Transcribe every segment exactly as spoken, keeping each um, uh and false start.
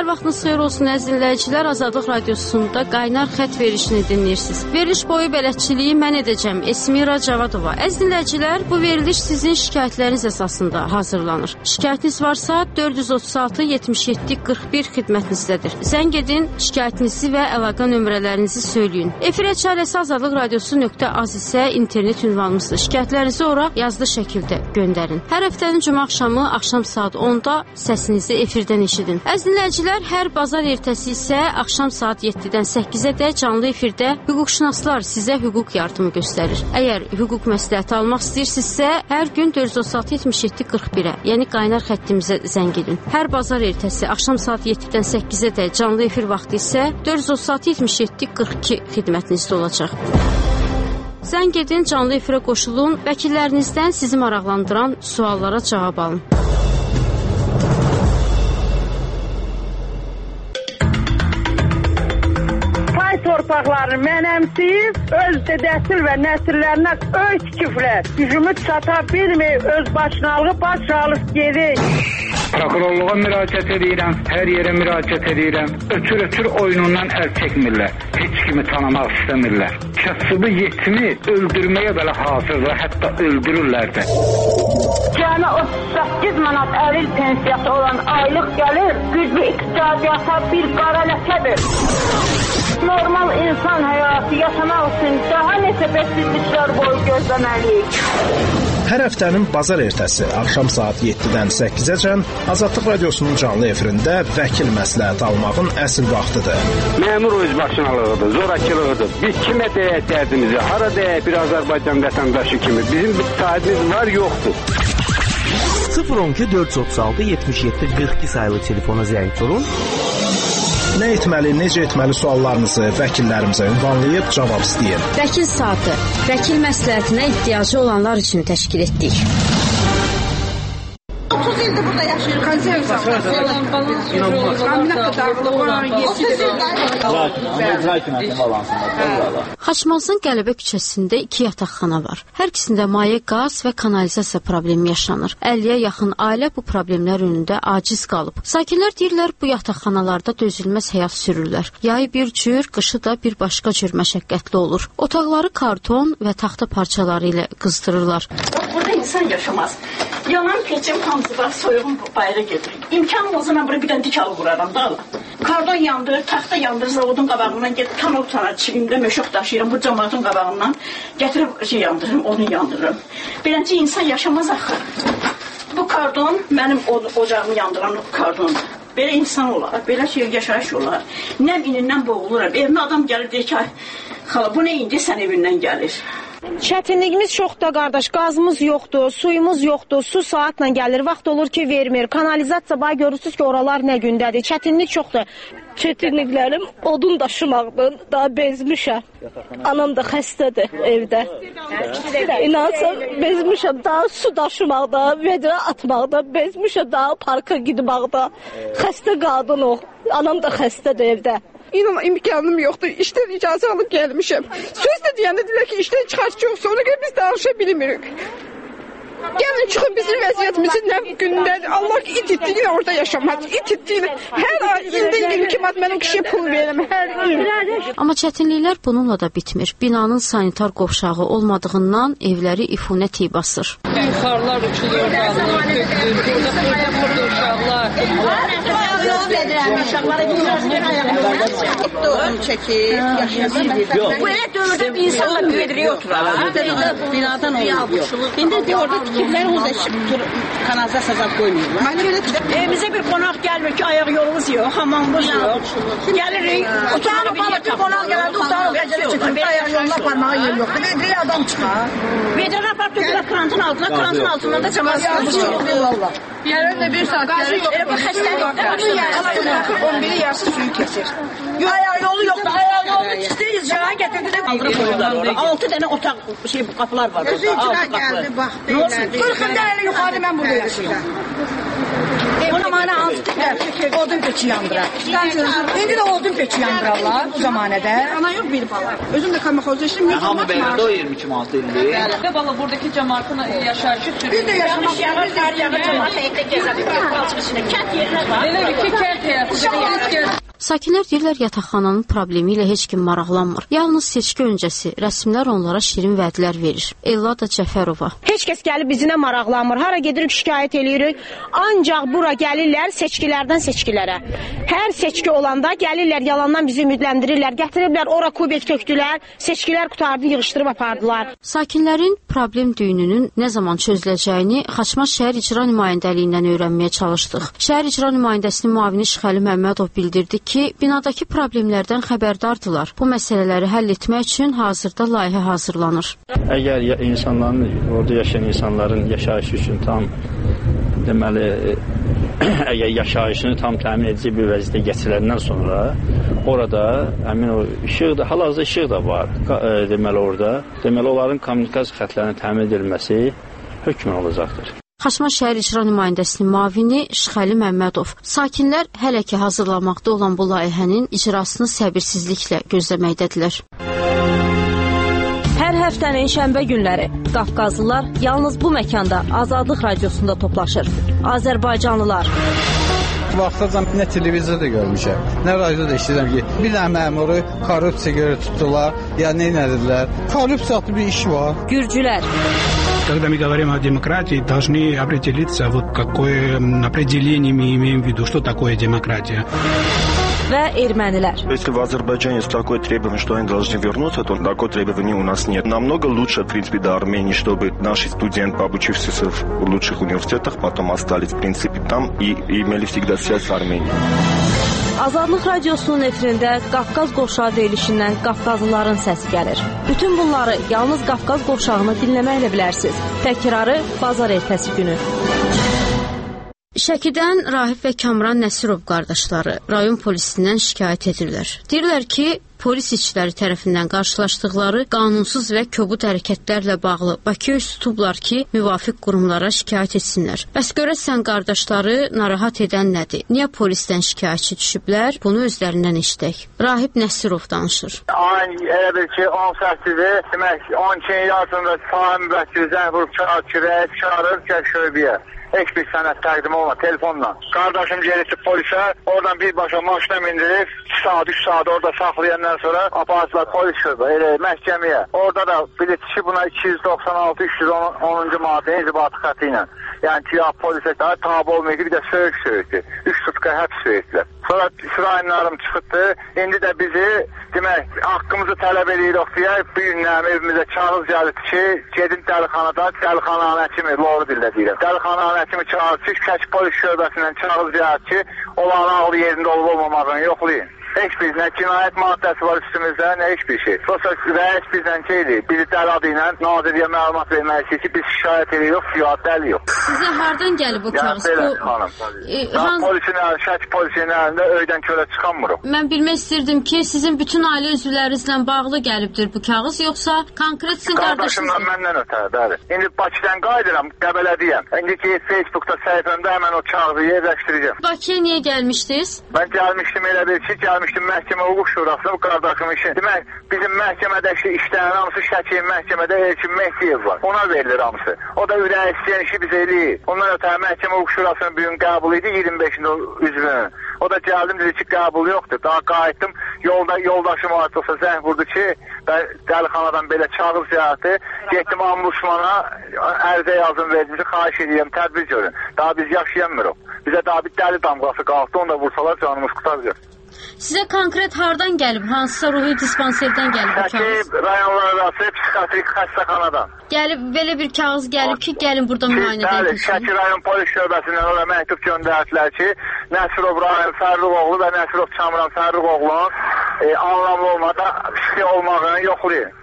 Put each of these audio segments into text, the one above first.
Hər vaxtınız xeyir olsun əziz dinləyicilər. Azadlıq Radiosunda qaynar xətt verilişini dinləyirsiniz. Veriliş boyu bələdçiliyi mən edəcəm. Esmira Cavadova. Əziz dinləyicilər, bu veriliş sizin şikayətləriniz əsasında hazırlanır. Şikayətiniz varsa dörd yüz otuz altı yetmiş yeddi qırx bir xidmətinizdədir. Zəng edin, şikayətinizi və əlaqə nömrələrinizi söyləyin. Efirə çarəsi azadlıq radiosu nöqtə az isə internet ünvanımızdır. Şikayətlərinizi ora yazılı şəkildə göndərin. Hər həftənin cümə axşamı axşam saat onda səsinizi efirdən eşidin. Əziz dinləyicilər, hər bazar ertəsi isə axşam saat yeddidən səkkizə də canlı efirdə hüquqşünaslar sizə hüquq yardımı göstərir. Əgər hüquq məsləhəti almaq istəyirsinizsə, hər gün dörd yüz otuz altı yetmiş yeddi qırx birə, yəni qaynar xəttimizə zəng edin. Hər bazar ertəsi axşam saat yeddidən səkkizə də canlı efir vaxtı isə dörd yüz otuz altı yetmiş yeddi qırx iki xidmətinizdə olacaq. Zəng edin, canlı efirə qoşulun, vəkillərinizdən sizi maraqlandıran suallara cavab alın. Torpaqlarını mənəmsiyib, öz dədəsil və nəsillərinə öy tikiblər. Gücümü çata bilməyib, öz başınalığı baş alıb gedir. Prokurorluğa müraciət edirəm, hər yerə müraciət edirəm. Ötür-ötür oyunundan əl çəkmirlər. Heç kimi tanımaq istəmirlər. Kasıbı yetimi öldürməyə belə hazırlar, hətta öldürürlər də. Cəmi otuz səkkiz manat əril pensiyası olan aylıq gəlir, güclü iqtisadiyyata bir qara ləkədir. Normal insan həyatı yaşamaq üçün daha neçə bəsizliklər boyu gözləməliyik. Hər həftənin bazar ertəsi axşam saat yeddidən səkkizəcən Azadlıq Radiosunun canlı efirində vəkil məsləhəti almağın əsl vaxtıdır. Məmur özbaşınalığıdır, zorakılığıdır. Biz kimə deyək dərdimizi, hara deyək bir Azərbaycan vətəndaşı kimi. Bizim bir sahibimiz var, yoxdur. sıfır on iki dörd yüz otuz altı yetmiş yeddi qırx iki sayılı telefona zəng vurun. Nə etməli, necə etməli suallarınızı vəkillərimizə ünvanlayıb cavab istəyin. Vəkil saatı, vəkil məsləhətinə ehtiyacı olanlar üçün təşkil etdik. otuz ildir burada yaşayır. Konserv salam, balans sürü, kamilət dağılıq olan Xaçmazın Qələbə küçəsində iki yataqxana var. Hər ikisində maye, qaz və kanalizasiya problemi yaşanır. əlliyə yaxın ailə bu problemlər önündə aciz qalıb. Sakinlər deyirlər, bu yataqxanalarda dözülməz həyat sürürlər. Yayı bir cür, qışı da bir başqa cür məşəqqətli olur. Otaqları karton və taxta parçaları ilə qızdırırlar. Burada insan yaşamaz. Yanan peçim hamısı var, soyuğum bayra gedir. İmkanım olsa mən buraya bir dənə dikal quraram da. Kardon yandır, taxta yandır, zavodun qabağından get, kan otana çivimdə möşok daşıyıram bu cəmaatın qabağından. Gətirib şey yandırırım, onu yandırırım. Beləncə insan yaşamaz axı. Bu kardon mənim ocağımı yandıran kardondur. Belə insan olar, belə şey yaşayış olar. Nəm inindən boğuluram. Evimə adam gəlir deyir ki, xala bu nə indi sən evindən gəlir. Çətinliyimiz çoxdur qardaş, qazımız yoxdur, suyumuz yoxdur, su saatla gəlir, vaxt olur ki vermir, kanalizasiya bax görürsünüz ki oralar nə gündədir, çətinlik çoxdur. Çətinliklərim odun daşımaqdır, daha bezmişəm, anam da xəstədir evdə. İnansan bezmişəm, daha su daşımaqda, vedrə atmaqda, bezmişəm daha parka gidmaqda, xəstə qadın o, anam da xəstədir evdə. İnan imkanım yoxdur. İşdən icazə alıb gəlmişəm. Söz də deyəndə deyirlər ki, işdən çıxartacaq. Sonra görə biz danışa bilmirik. Gəlin çıxın bizim vəziyyətimizi nə gündədir. Allah ki, it itdi yine orada yaşamaq. İt itdi yine. Hər ay ildən yirmi manat mənim kişiyə pul verirəm. Hər il. Amma çətinliklər bununla da bitmir. Binanın sanitar qovşağı olmadığından evləri ifunət iyi basır. Yuxarılar uçuluyor, dağılır, tökülür. Burada burada uşaqlar. Yol vedirəm uşaqlara gidiyorlar ayaqlarına. Doğum çəkir, yaşasın. Bu elə dövrdə bir insanla vedriyə oturar. Binadan oluyor. İndi de orada tikiblər o da kanalizasiya zad qoymuyorlar. Evimizə bir qonaq gəlmir ki, ayaq yolumuz yox, hamamımız yox. Gəlirik, oturarıq balık qonaq gələndə oturarıq, gəcələ çıxır. Bir ayaq yoluna aparmağa yer yoxdur. Vedriyə adam çıxar. Vedrəni aparıb tökürlər krantın altına, krantın altından da cəmaat çıxır. Yarın bir saat gəlir. Elə bu xəstəlikdə on biri yarısı suyu keçir. Ayaq yolu yoxdur. Ayağı yolunu çıxdı, icraya gətirdi də qaldırıb qoydular. altı dənə otaq şey qapılar var burada. altı qapı. Nə olsun? qırx dənə yuxarı mən burada yaşayıram. Ona mənə altı odun peçi yandırar. İndi də odun peçi yandırarlar bu zamanədə. Ana yox bir bala. Özüm də kalmaxozda işləyirəm. Hamı beləndə o iyirmi iki manat ildir. Bəli. Bala buradakı cəmaatın yaşayışı sürür. Biz də yaşamaq Yanlış hər yana cəmaat həyətdə gəzədik. Palçıq içində kənd yerlər var. Elə bir ki, kənd həyatı. Sakinlər deyirlər yataqxananın problemi ilə heç kim maraqlanmır. Yalnız seçki öncəsi rəsmlər onlara şirin vədlər verir. Ellada Cəfərova. Heç kəs gəlib bizinə maraqlanmır. Hara gedirik şikayət eləyirik. Ancaq bura gəlirlər seçkilərdən seçkilərə. Hər seçki olanda gəlirlər yalandan bizi ümidləndirirlər. Gətiriblər ora kubet tökdülər. Seçkilər qutardı, yığışdırıb apardılar. Sakinlərin problem düyününün nə zaman çözüləcəyini Xaçmaz şəhər icra nümayəndəliyindən öyrənməyə çalışdıq. Şəhər icra nümayəndəsinin müavini Şıxəli Məmmədov bildirdi ki, binadakı problemlərdən xəbərdardılar. Bu məsələləri həll etmək üçün hazırda layihə hazırlanır. Əgər insanların, orada yaşayan insanların yaşayışı üçün tam deməli, əgər yaşayışını tam təmin edici bir vəziyyətə getiriləndən sonra orada həmin o işıq da, hal-hazırda işıq da var. Deməli orada, deməli onların kommunikasiya xətlərinin təmin edilməsi hökmən olacaqdır. Xaçmaz şəhər icra nümayəndəsinin müavini Şıxəli Məmmədov. Sakinlər hələ ki hazırlanmaqda olan bu layihənin icrasını səbirsizliklə gözləməkdədirlər. Hər həftənin şənbə günləri Qafqazlılar yalnız bu məkanda Azadlıq radiosunda toplaşır. Azərbaycanlılar. Vaxtacan nə televizorda görmüşəm, nə radioda eşidirəm ki, bir dənə məmuru korrupsiya görə tutdular, ya nə edilər? Korrupsiya adlı bir iş var. Gürcülər. Когда мы говорим о демократии, должны определиться, вот какое определение мы имеем в виду, что такое демократия. Və ermənilər. Если в Азербайджане есть такое требование, что они должны вернуться, то такое требование у нас нет. Намного лучше, в принципе, до Армении, чтобы наши студенты, обучившиеся в лучших университетах, потом остались, в принципе, там и имели всегда связь с Арменией. Azadlıq radiosunun efirində Qafqaz qovşağı deyilişindən Qafqazlıların səsi gəlir. Bütün bunları yalnız Qafqaz qovşağını dinləməklə bilərsiniz. Təkrarı bazar ertəsi günü. Şəkidən Rahib və Kamran Nəsirov qardaşları rayon polisindən şikayət edirlər. Deyirlər ki, polis işçiləri tərəfindən qarşılaşdıqları qanunsuz və kobud hərəkətlərlə bağlı Bakıya üst tutublar ki, müvafiq qurumlara şikayət etsinlər. Bəs görəsən qardaşları narahat edən nədir? Niyə polisdən şikayətçi düşüblər? Bunu özlərindən eşidək. Rahib Nəsirov danışır. Ayın elə bir ki, on səkkizi, demək, on iki yaşında sahib müvəkkili zəng vurub çağır ki, rəis çağırır, gəl şöbəyə. Heç bir sənət təqdim olma, telefonla. Qardaşım gelisi polisə, oradan birbaşa maşına mindirib, iki saat, üç saat orada saxlayandan sonra apartılar polis şöbə, elə məhkəməyə. Orada da bilirti buna iki yüz doxsan altı üç yüz onuncu maddə inzibatı xəti ilə. Yəni ki, ya polisə daha tabi olmuyor ki, bir də söyük söyükdü. Üç tutka həbs söyükdülər. Sonra İsraillərim çıxıbdı. İndi də bizi, demək, haqqımızı tələb edirik deyə bir günlərim evimizə kağız gəlib ki, gedin dəlixanada, dəlixananın həkimi, doğru dillə deyirəm. Dəlixananın həkimi çağırır ki, Şəki polis şöbəsindən kağız gəlib ki, olan ağlı yerində olub olmamağını yoxlayın. Heç bir nə cinayət maddəsi var üstümüzdə, nə heç bir şey. Sosa rəis bizdən şeydir, bizi dəli adı ilə nazirliyə məlumat verməlisi ki, biz şikayət edirik, yox, dəli yox. Sizə hardan gəlib bu kağız? Yəni, belə, xanım. E, hans... Polisin əlində, Şəki polisinin əlində öydən kölə çıxanmırıq. Mən bilmək istirdim ki, sizin bütün ailə üzvlərinizlə bağlı gəlibdir bu kağız, yoxsa konkret sizin qardaşınız? Qardaşımdan məndən ötər, bəli. İndi Bakıdan qayıdıram, Qəbələdiyəm. İndi ki, Facebookda səhifəmdə həmən o kağızı yerləşdirəcəm. Bakıya niyə gəlmişdiniz? Mən gəlmişdim elə bir ki, gəlmişdim. Məhkəmə hüquq şurasında bu qardaşım işi. Demək, bizim məhkəmədəki işlərin hamısı Şəkiyin məhkəmədə Elçin Mehdiyev var. Ona verilir hamısı. O da ürək istəyən işi bizə eləyir. Ondan ötəri məhkəmə hüquq şurasının bir gün qəbul idi iyirmi beşində üzvünün. O da gəldim dedi ki, qəbul yoxdur. Daha qayıtdım. Yolda yoldaşım artıq olsa zəng vurdu ki, dəlixanadan belə çağır ziyarəti. Getdim ambusmana, ərizə yazım verdim ki, xahiş edirəm, tədbir görün. Daha biz yaşayamırıq. Bizə daha bir dəli damğası qalxdı. Onu da vursalar canımız qutaracaq. Sizə konkret hardan gəlib? Hansısa ruhi dispanserdən gəlib bu kağız? Şəki rayonlar arası psixiatrik xəstəxanadan. Gəlib, belə bir kağız gəlib ki, gəlin burada müayinə edin. Şəki rayon polis şöbəsindən oraya məktub göndərdilər ki, Nəsirov Rahim Fərruqoğlu və Nəsirov Kamran Fərruqoğlu'nun e, anlamlı olmada psixi olmağını yoxlayın.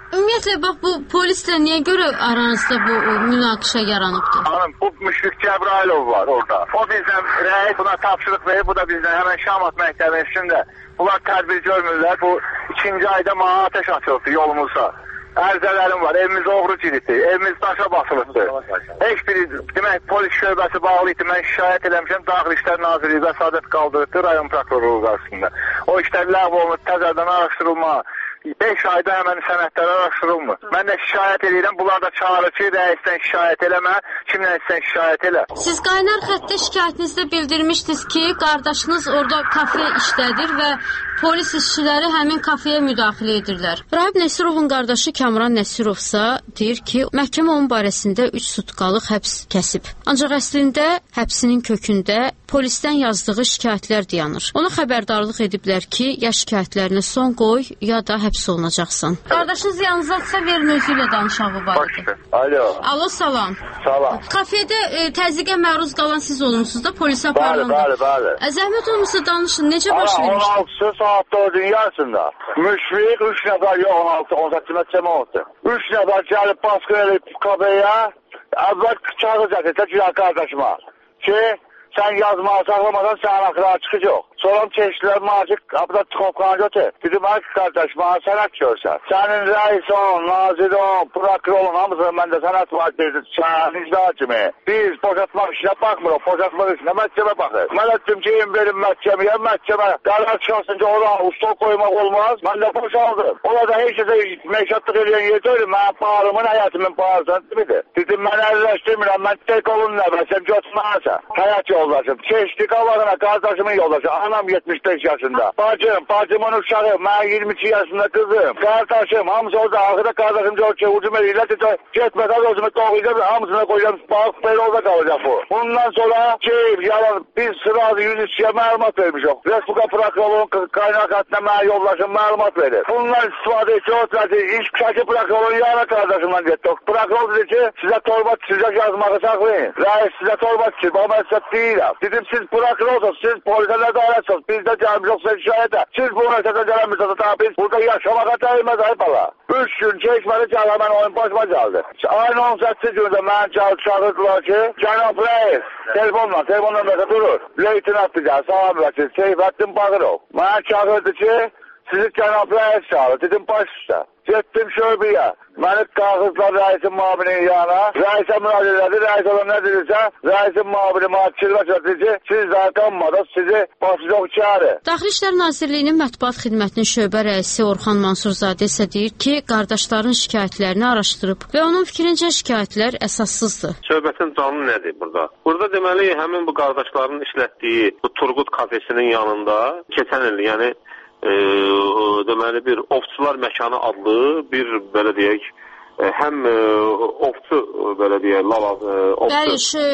Ümumiyyətlə, bax, bu polislə niyə görə aranızda bu münaqişə yaranıbdır? Hanım, bu Müşfiq Cəbrailov var orada. O bizdən rəis buna tapşırıq verir, bu da bizdən həmən Şamat məktəbinin üstündə. Bunlar tədbir görmürlər, bu ikinci ayda mana ateş açıldı yolumuzda. Ərzələrim var, evimiz oğru kilitdir, evimiz daşa basılıbdır. Heç biri, demək, polis şöbəsi bağlı idi, mən şikayət eləmişəm, Daxili İşlər Nazirliyi vəsadət qaldırdı rayon prokurorluğu qarşısında. O işlər ləğv olunur, təzədən araşdırılma. beş ayda həmən sənədlər araşdırılmır. Mən də şikayət edirəm, bunlar da çağırır ki, rəisdən şikayət eləmə, kimdən istən şikayət elə. Siz qaynar xəttə şikayətinizdə bildirmişdiniz ki, qardaşınız orada kafe işlədir və polis işçiləri həmin kafeyə müdaxilə edirlər. Rahib Nəsirovun qardaşı Kamran Nəsirovsa deyir ki, məhkəmə onun barəsində üç sutkalıq həbs kəsib. Ancaq əslində həbsinin kökündə polisdən yazdığı şikayətlər dayanır. Ona xəbərdarlıq ediblər ki, ya şikayətlərinə son qoy, ya da həbs olunacaqsan. Qardaşınız yanınızdadırsa verin özü ilə danışağı var idi. Alo. Alo, salam. Salam. Kafedə e, təzyiqə məruz qalan siz olmuşsunuz da, polis aparılanda. Bəli, bəli, bəli. Zəhmət olmuşsa danışın, necə baş vermişdi? on altısı saat dördün yarısında. Müşfiq üç nəfər, yox on altı, on səkkiz metrə oldu. üç nəfər gəlib baskın edib kafeyə, əvvəl kağız gətirsə güya qardaşıma ki, sən yazmağı saxlamadan sənin axıra çıxış yox. Sonra keçdilər maaşı qapıda tıxovqanı götür. Dedim, ay qardaş, bana sənət görsən. Sənin rəis on, nazir on, prokurorun hamısını məndə sənət var deyildi, sənin icra kimi. Biz boşatmaq işinə baxmırıq, boşatmaq işinə məhkəmə baxır. Mən etdim ki, verin məhkəməyə, məhkəmə qərar çıxarsın ki, oradan usta qoymaq olmaz. Mən də boşaldım. Ola da heç kəsə məşətlıq eləyən yer deyil, mən bağırımın, həyatımın bağırsan demidir. Dedim, mən əlləşdirmirəm, mən tek olun nəbəsəm, götürməyəsə. Həyat yoldaşım, keçdi qalarına, qardaşımın yoldaşı. Anam yetmiş beş yaşında. Bacım, bacımın uşağı, mən iyirmi iki yaşında kızım. Qardaşım, hamısı orada, axıda qardaşım diyor ki, ucum eləyirlər, getmədən özümü doğuyacağım, hamısına koyacağım, bax, belə orada qalacaq bu. Bundan sonra ki, yalan, biz sırada yüz üçüyə məlumat vermişik. Respublika prokurorluğun kaynak hattına mən yoldaşım məlumat verir. Bundan istifadə etki oturacaq, iş şəki prokurorluğun yana qardaşımdan getdik. Prokuror dedi ki, sizə torba çizəcək yazmağı saxlayın. Rəis sizə torba çizir, bax, mən sizə deyirəm. Dedim, siz prokurorsunuz, siz polisə nədarətsiniz. Biz də gəlmişik sizə şikayətə. Siz bu nəsədə gəlmişsiniz, ta biz burada yaşamağa dəyməz ay bala. Üç gün keçməli gələ, mən oyun başıma gəldi. Ayın on səkkiz gündə mən gəldi çağırdılar ki, cənab rəis, telefonla, telefonla məsələ durur. Leytinat bizə, salam vəkil, Seyfəddin Bağırov. Mənə çağırdı ki, sizi cənab rəis çağırır. Dedim, baş üstə. Getdim şöbəyə. Məni qağızlar rəisin muavinin yana. Rəisə müraciət elədi. Rəis olan nə dedirsə, rəisin muavini mahkirvə çəkdi ki, siz də qanmadınız, sizi başlayacaq içəri. Daxili İşlər Nazirliyinin mətbuat xidmətinin şöbə rəisi Orxan Mansurzadə isə deyir ki, qardaşların şikayətlərini araşdırıb və onun fikrincə şikayətlər əsassızdır. Söhbətin canı nədir burada? Burada deməli, həmin bu qardaşların işlətdiyi bu Turqut kafesinin yanında keçən il, yəni E, deməli bir Ovçular Məkanı adlı bir belə deyək e, həm e, ovçu belə deyək lava e, ovçu. Bəli,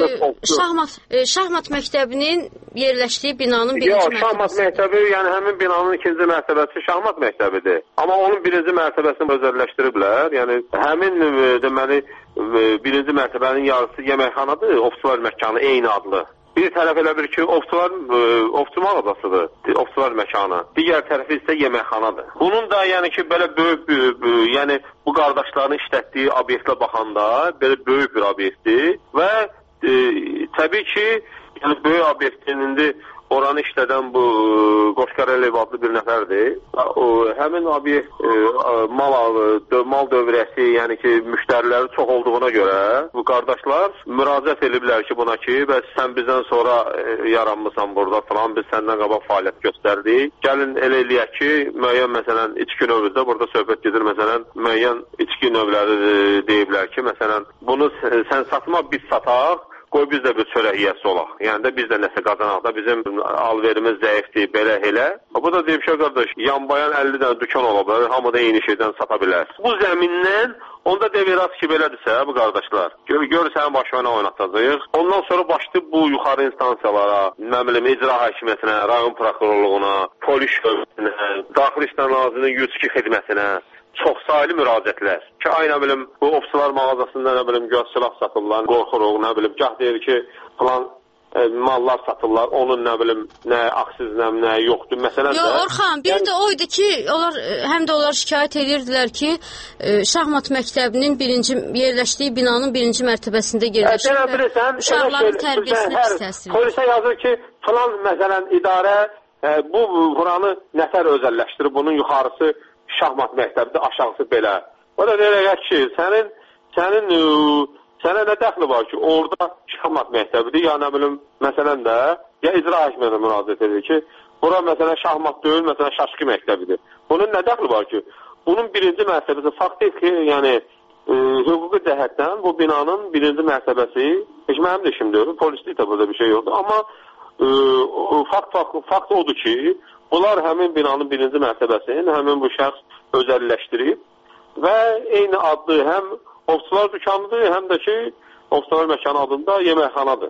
şahmat e, şahmat məktəbinin yerləşdiyi binanın birinci Yox, mərtəbəsi. Şahmat məktəbi, yəni həmin binanın ikinci mərtəbəsi Şahmat məktəbidir. Amma onun birinci mərtəbəsini özəlləşdiriblər. Yəni həmin e, deməli e, birinci mərtəbənin yarısı yeməkxanadır, Ovçular Məkanı eyni adlı. Bir tərəf elə bir ki, ovçular, ovçu mağazasıdır, ovçular məkanı. Digər tərəfi isə yeməkxanadır. Bunun da yəni ki, belə böyük, böyük, böyük, yəni bu qardaşların işlətdiyi obyektə baxanda belə böyük bir obyektdir və e, təbii ki, yəni böyük obyektin indi oranı işlədən bu Qoşqar Əliyev adlı bir nəfərdir. O, həmin obyekt e, mal, mal dövrəsi, yəni ki, müştəriləri çox olduğuna görə bu qardaşlar müraciət ediblər ki, buna ki, və sən bizdən sonra e, yaranmısan burada falan, biz səndən qabaq fəaliyyət göstərdik. Gəlin elə eləyək ki, müəyyən məsələn içki növündə burada söhbət gedir, məsələn müəyyən içki növləri e, deyiblər ki, məsələn bunu sən satma, biz sataq. Qoy biz də bir çörək yiyəsi olaq. Yəni də biz də nəsə qazanaq da, bizim alverimiz zəifdir, belə elə. Bu da deyib ki, qardaş, yanbayan əlli dənə dükan ola bilər, hamı da eyni şeydən sata bilər. Bu zəmindən, onda deviraz ki, belədirsə, bu qardaşlar, gör, gör sənin başına oynatacaq. Ondan sonra başlayıb bu yuxarı instansiyalara, nə bilim, icra hakimiyyətinə, rayon prokurorluğuna, polis şöbəsinə, Daxili İşlər Nazirliyinin yüz iki xidmətinə, çox sayılı müraciətlər. Ki, ay nə bilim, bu ovçular mağazasında nə bilim, göz silah satırlar, qorxuruq, nə bilim, gah deyir ki, falan e, mallar satırlar, onun nə bilim, nə aksizlə, nə yoxdur. Məsələn Yo, də... Orxan, biri yəni, də oydu ki, onlar, həm də onlar şikayət edirdilər ki, e, şahmat məktəbinin birinci, yerləşdiyi binanın birinci mərtəbəsində yerləşir e, və uşaqların tərbiyəsinə pis təsir edir. Polisə yazır ki, filan məsələn idarə e, bu buranı nətər özəlləşdirir, bunun yuxarısı şahmat məktəbidir, aşağısı belə. O da deyək ki, sənin, sənin, sənə nə dəxli var ki, orada şahmat məktəbidir, ya nə bilim, məsələn də, ya icra hakimiyyətinə müraciət edir ki, bura məsələn şahmat deyil, məsələn şaşqı məktəbidir. Bunun nə dəxli var ki, bunun birinci mərtəbəsi faktiki, yəni e, hüquqi cəhətdən bu binanın birinci mərtəbəsi, heç mənim də işimdir, polislikdə burada bir şey yoxdur, amma e, fakt, fakt, fakt odur ki, bunlar həmin binanın birinci mərtəbəsini, həmin bu şəxs özəlləşdirib və eyni adlı həm ofisçular dükanıdır, həm də ki, ofisçular məkanı adında yeməkxanadır.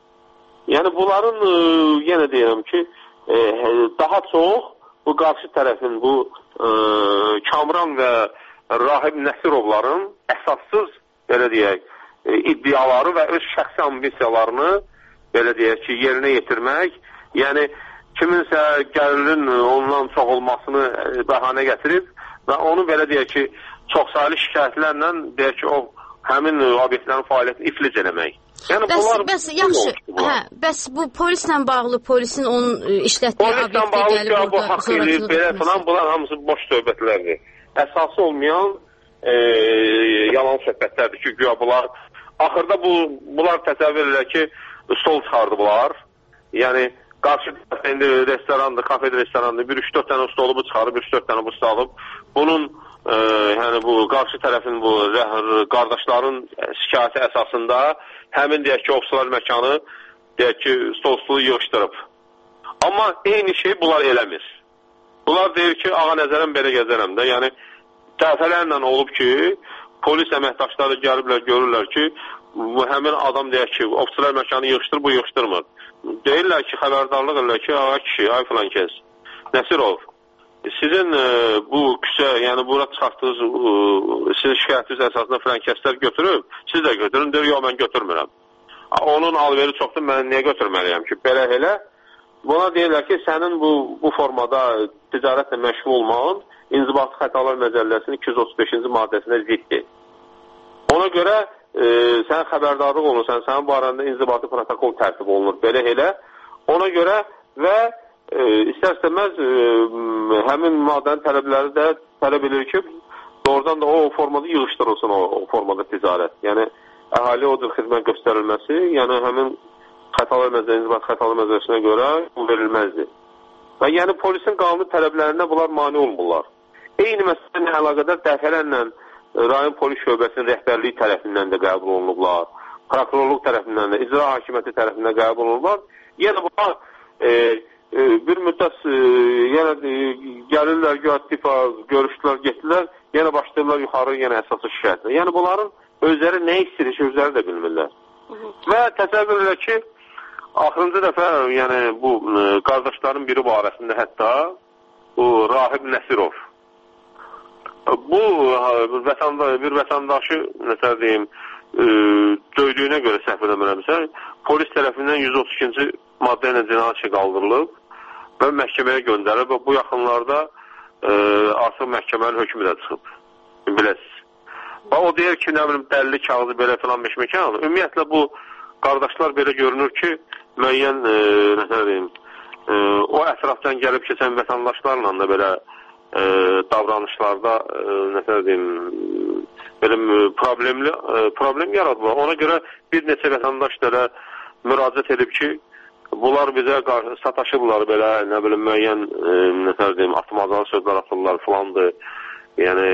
Yəni, bunların, e, yenə deyirəm ki, e, daha çox bu qarşı tərəfin, bu e, Kamran və Rahib Nəsirovların əsassız, belə deyək, e, iddiaları və öz şəxsi ambisiyalarını, belə deyək ki, yerinə yetirmək, yəni, kiminsə gəlirin ondan çox olmasını bəhanə gətirib və onu, belə deyək ki, çoxsaylı şikayətlərlə deyək ki, o həmin obyektlərin fəaliyyətini iflic eləmək. Yəni, bəs, bunlar, bəs, yaxşı, hə, bəs bu polislə bağlı, polisin onun işlətdiyi obyektə gəlib orada bu haqq edir, belə falan, bunlar hamısı boş söhbətlərdir. Əsası olmayan e, yalan söhbətlərdir ki, güya bunlar, axırda bu, bunlar təsəvvür edir ki, stol çıxardıblar, yəni, qarşı indi restorandır, kafedir restorandır, bir üç dörd dənə stolu bu çıxarıb, bir üç dörd dənə bu salıb, bunun e, yəni bu qarşı tərəfin bu qardaşların şikayəti əsasında həmin deyək ki, ofisçular məkanı deyək ki, stol-stolu yığışdırıb. Amma eyni şey bunlar eləmir. Bunlar deyir ki, ağa nəzərəm belə gəzərəm də, yəni dəfələrlə olub ki, polis əməkdaşları gəliblər, görürlər ki, bu həmin adam deyək ki, ofisçular məkanı yığışdırır, bu yığışdırmır. Deyirlər ki, xəbərdarlıq edirlər ki, ağa kişi, ay filan kəs, Nəsirov, sizin e, bu küsə, yəni bura çıxartdığınız, e, sizin şikayətiniz əsasında filan kəslər götürüb, siz də götürün, deyir, yox, mən götürmürəm. Onun alveri çoxdur, mən niyə götürməliyəm ki, belə elə, buna deyirlər ki, sənin bu, bu formada ticarətlə məşğul olmağın İnzibati Xətalar Məcəlləsinin iki yüz otuz beşinci maddəsinə ziddir. Ona görə e, sən xəbərdarlıq olursan, sənin bu aranda inzibati protokol tərtib olunur, belə elə. Ona görə və e, istər-istəməz e, həmin maddənin tələbləri də tələb edir ki, doğrudan da o formada yığışdırılsın o, o formada ticarət. Yəni, əhali o cür xidmət göstərilməsi, yəni həmin xətalar məcəlləsinə, inzibati xətalar məcəlləsinə görə verilməzdir. Və yəni polisin qanuni tələblərinə bunlar mane olmurlar. Eyni məsələlə əlaqədar dəfələrlə rayon polis şöbəsinin rəhbərliyi tərəfindən də qəbul olunublar, prokurorluq tərəfindən də, icra hakimiyyəti tərəfindən qəbul olunublar. Yəni bunlar e, e, bir müddət e, yenə e, gəlirlər, tipa, görüşdülər, getdilər, yenə başlayırlar yuxarı, yenə əsası şikayətlə. Yəni bunların özləri nə istəyir ki, özləri də bilmirlər. Hı -hı. Və təsəvvür elə ki, axırıncı dəfə yəni bu e, qardaşların biri barəsində hətta bu Rahib Nəsirov bu vətəndaş, bir vətəndaşı nəsə deyim e, döydüyünə görə səhv eləmirəmsə, polis tərəfindən yüz otuz ikinci maddə ilə cinayət işi qaldırılıb və məhkəməyə göndərilib və bu yaxınlarda e, artıq məhkəmənin hökmü də çıxıb. Biləsiz. Və o deyir ki, nə bilim, dəlli kağızı belə filan meşməkan. Ümumiyyətlə bu qardaşlar belə görünür ki, müəyyən e, nəsə deyim, e, o ətrafdan gəlib keçən vətəndaşlarla da belə e, davranışlarda e, nəsə deyim, belə problemli e, problem yaradılır. Ona görə bir neçə vətəndaş da müraciət edib ki, bunlar bizə sataşıblar belə, nə bilim, müəyyən e, nəsə deyim, atmacalı sözlər atırlar filandır. Yəni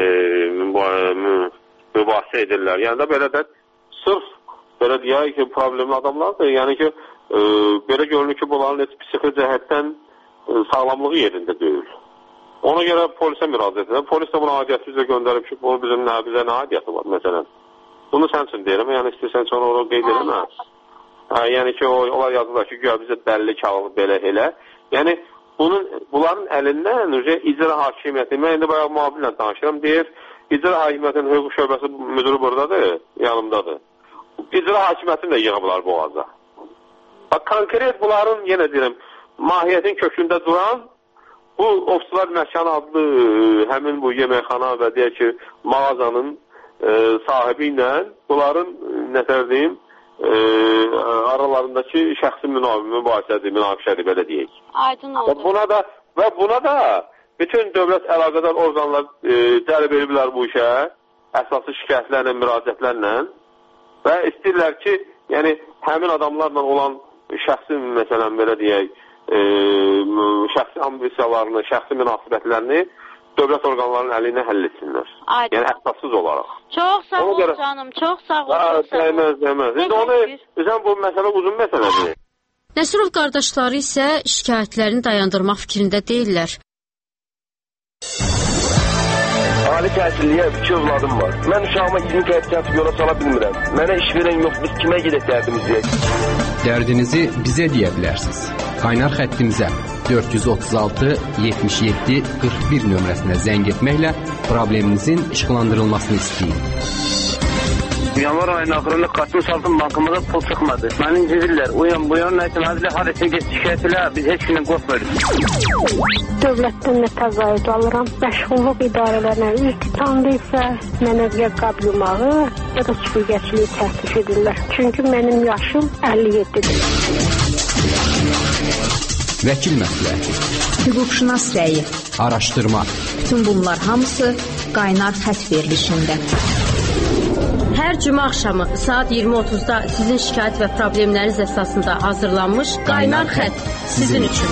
mübahisə edirlər. Yəni də belə də sırf belə deyək ki, problemli adamlardır. Yəni ki, e, belə görünür ki, bunların heç psixi cəhətdən e, sağlamlığı yerində deyil. Ona görə polisə müraciət edir. Polis də buna aidiyyəti bizə göndərib ki, bu bizim nə, bizə nə aidiyyəti var, məsələn. Bunu sən üçün deyirəm, yəni istəyirsən sonra orada qeyd eləmə. Hə, yəni ki, o, onlar yazırlar ki, güya bizə dəlli kağılı belə elə. Yəni, bunun, bunların əlindən icra hakimiyyəti, mən indi bayağı müavinlə danışıram, deyir, icra hakimiyyətinin hüquq şöbəsi müdürü buradadır, yanımdadır. İcra hakimiyyətini də yığıblar boğaza. Bax, konkret bunların, yenə deyirəm, mahiyyətin kökündə duran bu Ofisular Məkanı adlı həmin bu yeməkxana və deyək ki, mağazanın e, sahibi ilə bunların, nətər deyim, e, aralarındakı şəxsi mübahisədir, münaqişədir, belə deyək. Aydın oldu. Və buna da, və buna da bütün dövlət əlaqədar orqanlar e, cəlb ediblər bu işə, əsaslı şikayətlərlə, müraciətlərlə və istəyirlər ki, yəni həmin adamlarla olan şəxsi, məsələn, belə deyək, e, şəxsi ambisiyalarını, şəxsi münasibətlərini dövlət orqanlarının əlinə həll etsinlər. Aydın. Yəni əsassız olaraq. Çox sağ ol görə... canım, çox sağ ol. Hə, dəyməz, dəyməz. İndi onu, üzən bu məsələ uzun məsələdir. Nəsrov qardaşları isə şikayətlərini dayandırmaq fikrində deyirlər. Ali təhsilliyə iki övladım var. Mən uşağıma iyirmi qətiyyat yola sala bilmirəm. Mənə iş verən yox, biz kimə gedək dərdimizi deyək? Dərdinizi bizə deyə bilərsiniz. Qaynar xəttimizə dörd yüz otuz altı yetmiş yeddi qırx bir nömrəsinə zəng etməklə probleminizin işıqlandırılmasını istəyin. Yanvar ayının axırında kartın saltım bankımıza pul çıxmadı. Məni incidirlər. Uyan bu yan nəysə məzələ har etsin ki, şikayət elə, biz heç kimdən qorxmuyoruz. Dövlətdən nə təzayüd alıram. Məşğulluq idarələrinə iltitamda isə mənə bir qab yumağı ya da süpürgəçiliyi təklif edirlər. Çünki mənim yaşım əlli yeddidir. Vəkil məsləhəti, hüquqşünas rəyi, araşdırma. Bütün bunlar hamısı qaynar xətt verilişində. Hər cümə axşamı saat iyirmi otuzda sizin şikayət və problemləriniz əsasında hazırlanmış Qaynar Xətt sizin üçün.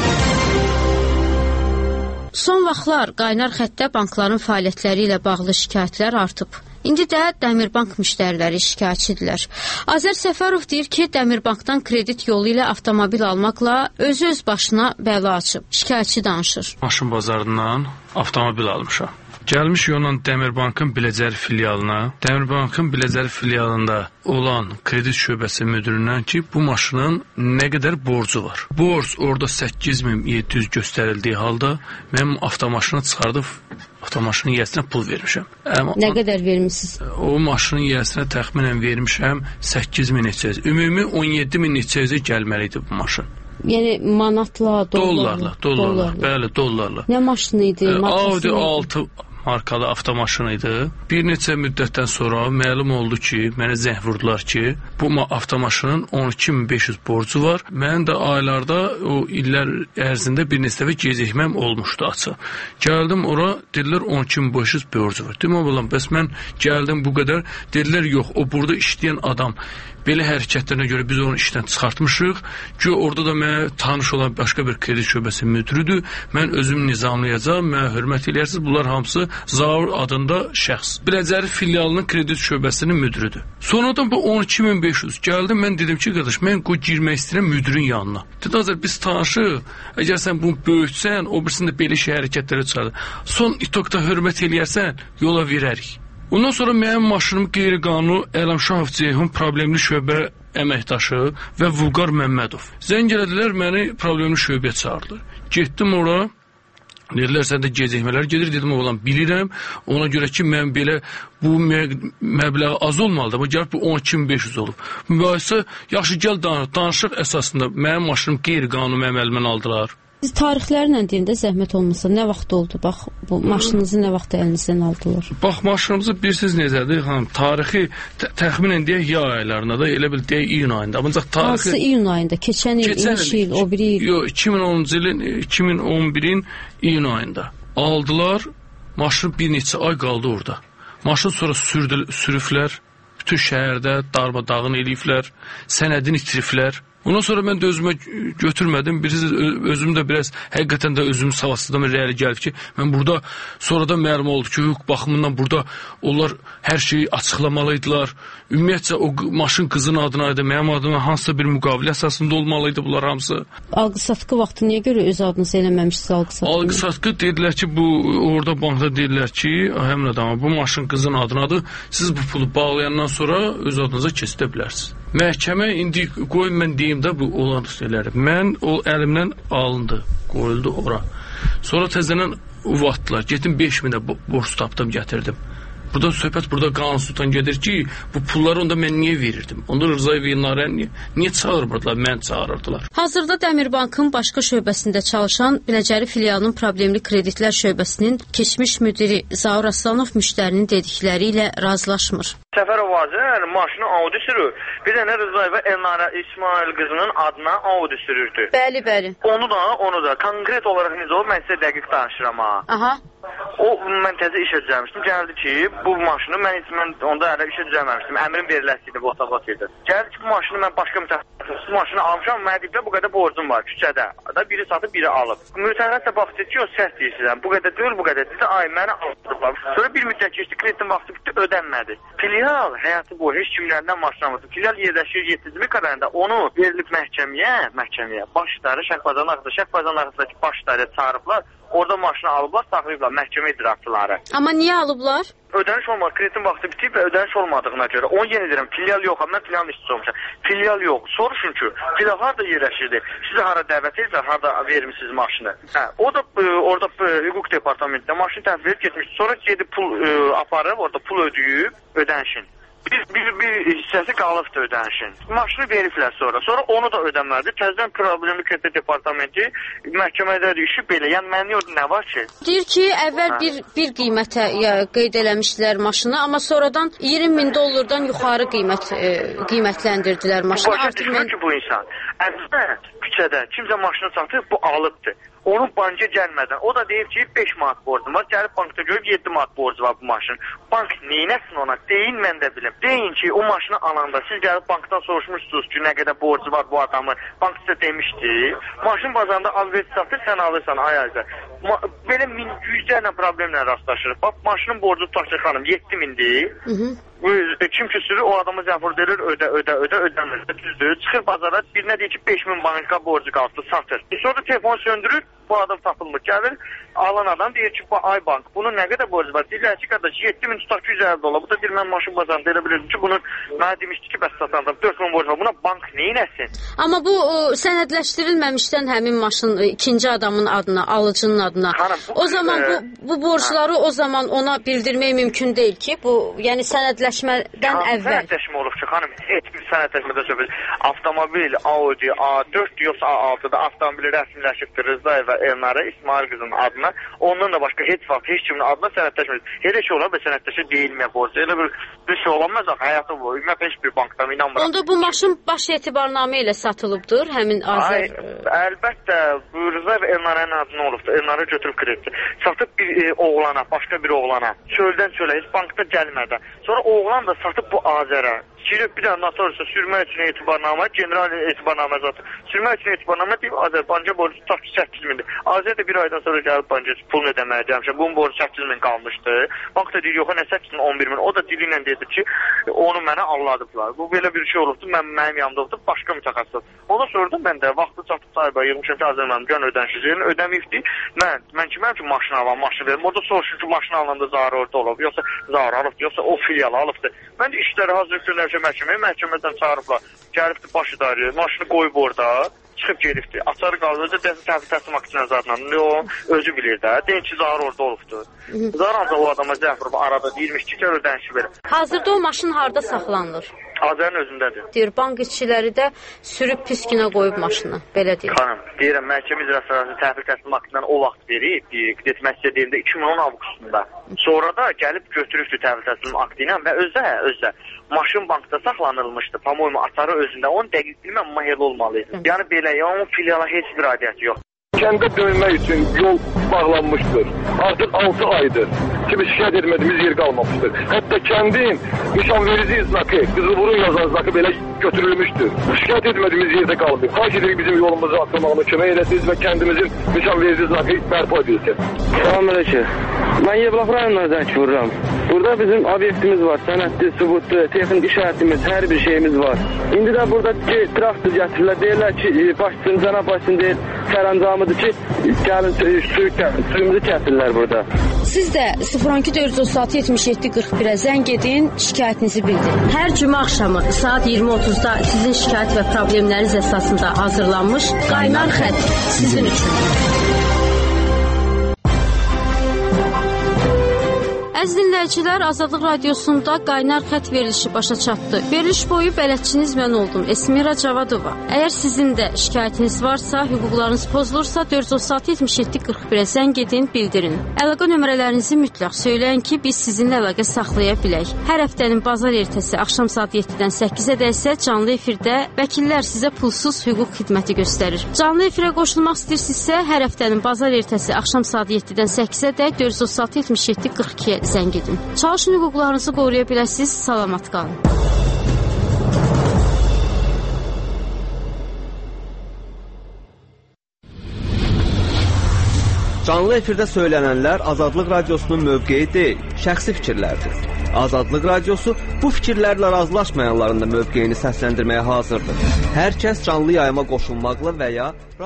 Son vaxtlar Qaynar Xəttdə bankların fəaliyyətləri ilə bağlı şikayətlər artıb. İndi də Dəmirbank müştəriləri şikayətçidirlər. Azər Səfərov deyir ki, Dəmirbankdan kredit yolu ilə avtomobil almaqla özü-öz başına bəla açıb. Şikayətçi danışır. Maşın bazarından avtomobil almışam. Gəlmiş yolla Dəmirbankın Biləcəri filialına, Dəmirbankın Biləcəri filialında olan kredit şöbəsi müdüründən ki, bu maşının nə qədər borcu var. Borc orada səkkiz min yeddi yüz göstərildiyi halda mən avtomaşını çıxardıb avtomaşının yiyəsinə pul vermişəm. Əma, nə qədər vermişsiniz? O maşının yiyəsinə təxminən vermişəm səkkiz min neçə yüz. Ümumi on yeddi min neçə yüzə gəlməli idi bu maşın. Yəni manatla, dollarla? Dollarla, dollarla, bəli, dollarla. Nə maşını idi? Audi altı markalı avtomaşın idi. Bir neçə müddətdən sonra məlum oldu ki, mənə zəng vurdular ki, bu avtomaşının on iki min beş yüz borcu var. Mən də aylarda, o illər ərzində bir neçə dəfə gecikməm olmuşdu açıq. Gəldim ora, dedilər on iki min beş yüz borcu var. Demə oğlum, bəs mən gəldim bu qədər, dedilər yox, o burada işləyən adam belə hərəkətlərinə görə biz onu işdən çıxartmışıq ki, orada da mənə tanış olan başqa bir kredit şöbəsi müdürüdür. Mən özüm nizamlayacağım, mənə hörmət eləyərsiniz. Bunlar hamısı Zaur adında şəxs. Biləcəri filialının kredit şöbəsinin müdürüdür. Sonradan bu on iki min beş yüz gəldim, mən dedim ki, qardaş, mən qoy girmək istəyirəm müdürün yanına. Dedi, Azər, biz tanışıq, əgər sən bunu böyütsən, o birisində belə şey hərəkətlərə çıxardır. Son itokda hörmət eləyərsən, yola verərik. Ondan sonra mənim maşınım qeyri-qanunu Əlamşahov Ceyhun problemli şöbə əməkdaşı və Vüqar Məmmədov. Zəng elədilər, məni problemli şöbəyə çağırdı. Getdim ora, dedilər, səndə gecikmələr gedir, dedim, oğlan, bilirəm, ona görə ki, mən belə bu məbləği az olmalıdır, amma gəlib bu on iki min beş yüz olub. Mübahisə, yaxşı, gəl danışıq əsasında, mənim maşınım qeyri-qanunu mənim əlimdən aldılar. Siz tarixlərlə deyində zəhmət olmasa, nə vaxt oldu? Bax, bu maşınınızı nə vaxt əlinizdən aldılar? Bax, maşınımızı bilirsiniz necədir? Xanım, tarixi təxminən deyək yay aylarında da, elə bil deyək iyun ayında. Ancaq tarixi... Hansı iyun ayında? Keçən il, ilk il, o biri il? Yox, iki min onuncu ilin, iki min on birin iyun ayında. Aldılar, maşın bir neçə ay qaldı orada. Maşın sonra sürüflər, bütün şəhərdə darmadağın eləyiblər, sənədini itiriflər. Ondan sonra mən də özümə götürmədim. Birisi özüm də biraz həqiqətən də özümü savadsızdan rəyəli gəlib ki, mən burada sonradan məlum oldu ki, hüquq baxımından burada onlar hər şeyi açıqlamalıydılar. Ümumiyyətcə o maşın qızın adına idi, mənim adıma hansısa bir müqavilə əsasında olmalıydı bunlar hamısı. Alqı-satqı vaxtı niyə görə öz adınızı eləməmişsiniz alqı-satqı? Alqı-satqı dedilər ki, bu orada bankda dedilər ki, həmin adama bu maşın qızın adınadır. Siz bu pulu bağlayandan sonra öz adınıza keçidə bilərsiniz. Məhkəmə indi qoyun mən deyim də bu olan şeyləri. Mən o əlimdən alındı, qoyuldu ora. Sonra təzədən uvatdılar. Getdim beş minə borc tapdım, gətirdim. Burada söhbət burada qanunsuzdan gedir ki, bu pulları onda mən niyə verirdim? Onda Rzayev Elnarəni niyə, niyə çağırmırdılar, mən çağırırdılar. Hazırda Dəmirbankın başqa şöbəsində çalışan Biləcəri filialının problemli kreditlər şöbəsinin keçmiş müdiri Zaur Aslanov müştərinin dedikləri ilə razılaşmır. Səfərov Azər maşını Audi sürür. Bir dənə Rzayev Elnarə İsmail qızının adına Audi sürürdü. Bəli, bəli. Onu da, onu da konkret olaraq necə olub, mən sizə dəqiq danışıram ha. Aha. O mən təzə işə düzəlmişdim. Gəldi ki, bu maşını mən heç mən onda hələ işə düzəlməmişdim. Əmrin veriləsiydi, bu otaqat idi. Gəldi ki, bu maşını mən başqa mütəxəssis maşını almışam. Mənə deyiblər bu qədər borcum var küçədə. Da biri satıb, biri alıb. Mütəxəssis də baxdı ki, o sərt deyirsən. Bu qədər deyil, bu qədər deyil. Ay mənə aldılar. Sonra bir müddət keçdi, kreditin vaxtı bitdi, ödənmədi. Filial həyatı boyu heç kimlərdən maşın almadı. Filial yerləşir yeddinci kadrında. Onu verilib məhkəməyə, məhkəməyə başları Şəhbazanın arxasında, Şəhbazanın arxasındakı başları çağırıblar. Orada maşını alıblar, saxlayıblar məhkəmə icraatçıları. Amma niyə alıblar? Ödəniş olmadı, kreditin vaxtı bitib və ödəniş olmadığına görə. Onu yenə deyirəm, filial yox, mən filialın işçisi olmuşam. Filial yox. Soruşun ki, filial harada yerləşirdi? Sizi hara dəvət edirlər, harada vermişsiniz maşını? Hə, o da e, orada e, hüquq departamentində maşını təhvil edib getmişdi. Sonra gedib pul e, aparıb, orada pul ödəyib, ödənişin. Bir, bir, bir hissəsi qalıbdı ödənişin. Maşını veriblər sonra. Sonra onu da ödəmədi. Təzdən problemli kredit departamenti məhkəmədə işi belə. Yəni mənim orada nə var ki? Deyir ki, əvvəl hə. bir, bir qiymətə ya, qeyd eləmişdilər maşını, amma sonradan iyirmi min dollardan yuxarı qiymət e, qiymətləndirdilər maşını. Bu başa düşmür mən... ki, bu insan. Əvvəl küçədə kimsə maşını satıb, bu alıbdı. Onun banka gəlmədən. O da deyir ki, beş manat borcum var. Gəlib bankda görüb yeddi manat borcu var bu maşın. Bank neynəsin ona? Deyin, mən də bilim. Deyin ki, o maşını alanda siz gəlib bankdan soruşmuşsunuz ki, nə qədər borcu var bu adamın. Bank sizə demişdi. Maşın bazarında alverç satır, sən alırsan ay ayda. Ma belə min, yüzlərlə problemlə rastlaşırıq. Bax, maşının borcu tutaqçı xanım yeddi mindir. Hı -hı. Kim ki sürür, o adamı zəfur verir, ödə, ödə, ödə, ödəmir. Düzdür. Çıxır bazara, birinə deyir ki, beş min banka borcu qaldı, satır. E, sonra telefon söndürür, bu adam tapılmır. Gəlir, alan adam deyir ki, bu ay bank, bunun nə qədər borcu var? Deyirlər ki, qardaş, yeddi min tutaq ki, yüz əlli dolar. Bu da deyir, mən maşın bazarında elə bilirdim ki, bunun mənə demişdi ki, bəs satanda dörd min borcu var. Buna bank neynəsin? Amma bu o, sənədləşdirilməmişdən həmin maşın ikinci adamın adına, alıcının adına. Xanım, bu, o zaman e, bu, bu borcları hə. o zaman ona bildirmək mümkün deyil ki, bu, yəni sənədləşmədən ya, əvvəl. Sənədləşmə olub ki, xanım, heç bir sənədləşmədə söhbət. Avtomobil, Audi, A dörd yoxsa A altıda avtomobili rəsmiləşibdir Rzayev Elnarə İsmail qızının adına. Ondan da başqa heç vaxt heç kimin adına sənədləşmir. Elə şey olar və sənədləşir deyilmə borcu. Elə bir, bir şey olamaz axı həyatı boyu. Mən heç bir bankdan inanmıram. Onda bu maşın baş etibarnamə ilə satılıbdır həmin Azər. Ay, əlbəttə bu Rzayev Elnarənin adına olubdur. Elnarə götürüb kredit. Satıb bir e, oğlana, başqa bir oğlana. Çöldən çölə heç bankda gəlmədən. Sonra oğlan da satıb bu Azərə. Girib bir dənə notarsa sürmək üçün etibarnamə, general etibarnamə zatı. Sürmək üçün etibarnamə deyib Azərbaycan borcu tutaq ki, səkkiz mindir. Azər də bir aydan sonra gəlib bankaya pulunu ödəməyə gəlmişəm. Bunun borcu səkkiz min qalmışdı. Bank da deyir, yox, nə səkkiz min, on bir min. O da dili ilə dedi ki, onu mənə alladıblar. Bu belə bir şey olubdu, mən mənim yanımda olubdu, başqa mütəxəssis. Ondan sonra da mən də vaxtı çatıb sahibə yığmışam ki, Azərbaycan can ödənişini ödəməyibdi. Mən, mən ki, mənim üçün maşını alan, maşını verim. Orada soruşur ki, maşını alanda zarı orada olub, yoxsa zarı alıbdı, yoxsa o filialı alıbdı. Mən də işləri hazır göndərmişəm məhkəməyə, məhkəmədən çağırıblar. Gəlibdi baş idarəyə, maşını qoyub orada, çıxıb gedibdi. Açarı qaldı, özü təhvil təslim haqqı nəzarətlə. Yox, özü bilir də. Deyin ki, zarı orada olubdu. Zarı ancaq o adama zəfir arada deyilmiş ki, gör ödənişi verir. Hazırda o maşın harda saxlanılır? Azərin özündədir. Deyir, bank işçiləri də sürüb piskinə qoyub maşını, belə deyir. Xanım, deyirəm, məhkəmə icrasının təhvil təslim haqqından o vaxt verib, qidət məsələsində iki min on avqustunda. Sonra da gəlib götürübdü təhvil təslim haqqı ilə və özə, özə maşın bankda saxlanılmışdı. Pamoyma atarı özündə onun dəqiq bilməm mahiyyə olmalıydı. Yəni belə, ya onun filiala heç bir adiyyəti yox. Kəndə dönmək üçün yol bağlanmışdır. Artıq altı aydır ki, biz şikayət etmədiyimiz yer qalmamışdır. Hətta kəndin nişanverici znakı, qızılburun yazan znakı belə götürülmüşdür. Şikayət etmədiyimiz yerdə qalıb. Xahiş edirik bizim yolumuzu açılmağına kömək edəsiniz və kəndimizin nişanverici znakı bərpa edilsin. Salamünaleyküm. Mən Yevlax rayonundan zəng vururam. Burada bizim obyektimiz var, sənədli, sübutlu, texnik işarətimiz, hər bir şeyimiz var. İndi də burada ki, traktor gətirirlər, deyirlər ki, başçısın, cənab başçısın deyir, sərəncamıdır ki, gəlin suyumuzu kəsirlər burada. Siz də sıfır on iki dörd yüz otuz altı yetmiş yeddi qırx birə zəng edin, şikayətinizi bildirin. Hər cümə axşamı saat iyirmi otuzda sizin şikayət və problemləriniz əsasında hazırlanmış Qaynar xətt sizin üçün. Əziz dinləyicilər, Azadlıq Radiosunda qaynar xətt verilişi başa çatdı. Veriliş boyu bələdçiniz mən oldum, Esmira Cavadova. Əgər sizin də şikayətiniz varsa, hüquqlarınız pozulursa, dörd yüz otuz altı yetmiş yeddi qırx birə zəng edin, bildirin. Əlaqə nömrələrinizi mütləq söyləyin ki, biz sizinlə əlaqə saxlaya bilək. Hər həftənin bazar ertəsi axşam saat yeddidən səkkizədək isə canlı efirdə vəkillər sizə pulsuz hüquq xidməti göstərir. Canlı efirə qoşulmaq istəyirsinizsə, hər həftənin bazar ertəsi axşam saat yeddidən səkkizədək dörd yüz otuz altı yetmiş yeddi qırx ikiyə zəng edin. Çalışın hüquqlarınızı qoruya biləsiniz. Salamat qalın. Canlı efirdə söylənənlər Azadlıq Radiosunun mövqeyi deyil, şəxsi fikirlərdir. Azadlıq Radiosu bu fikirlərlə razılaşmayanların da mövqeyini səsləndirməyə hazırdır. Hər kəs canlı yayıma qoşulmaqla və ya